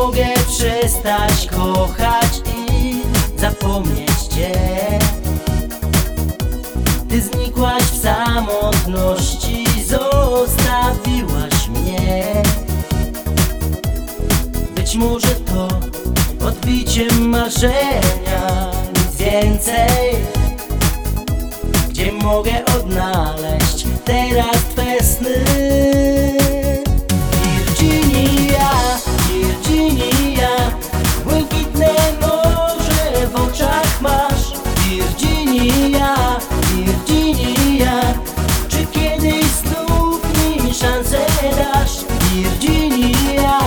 mogę przestać kochać i zapomnieć Cię. Ty znikłaś w samotności, zostawiłaś mnie. Być może to odbiciem marzenia, nic więcej. Gdzie mogę odnaleźć teraz Twe sny? Virginia, Virginia, błękitne morze w oczach masz. Virginia, Virginia, czy kiedyś znów mi szansę dasz? Virginia.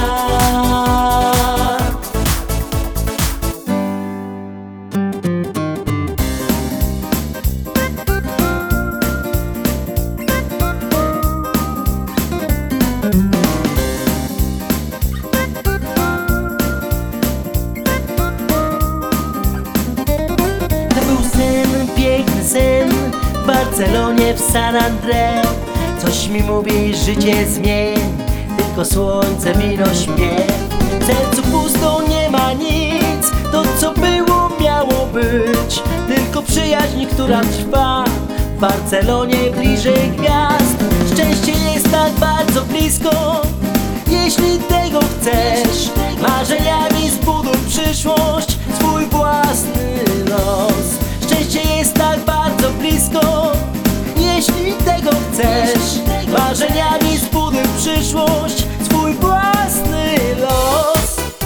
To był sen, piękny sen w Barcelonie, w San André. Coś mi mówi, życie zmień, tylko słońce, miłość, śpiew. W sercu pusto, nie ma nic, to co było miało być. Tylko przyjaźń, która trwa w Barcelonie bliżej gwiazd. Szczęście jest tak bardzo blisko, jeśli tego chcesz. Marzeniami zbuduj przyszłość, swój własny los. Szczęście jest tak bardzo blisko, jeśli tego chcesz. Marzeniami zbuduj przyszłość, swój własny los.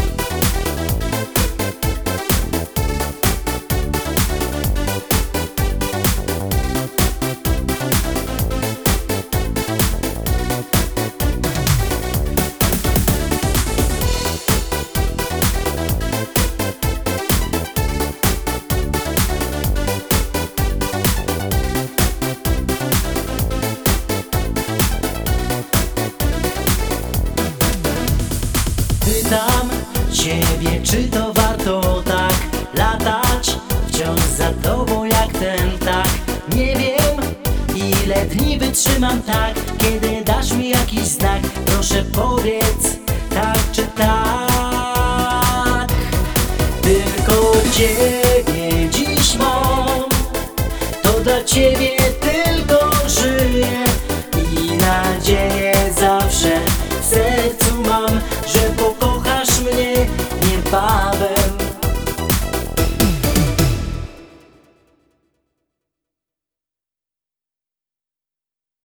Pytam Ciebie, czy to warto tak latać wciąż za Tobą jak ten ptak. Nie wiem, ile dni wytrzymam tak, kiedy dasz mi jakiś znak. Proszę powiedz tak czy tak. Tylko Ciebie dziś mam, to dla Ciebie tylko żyję i nadzieję zawsze w sercu mam, że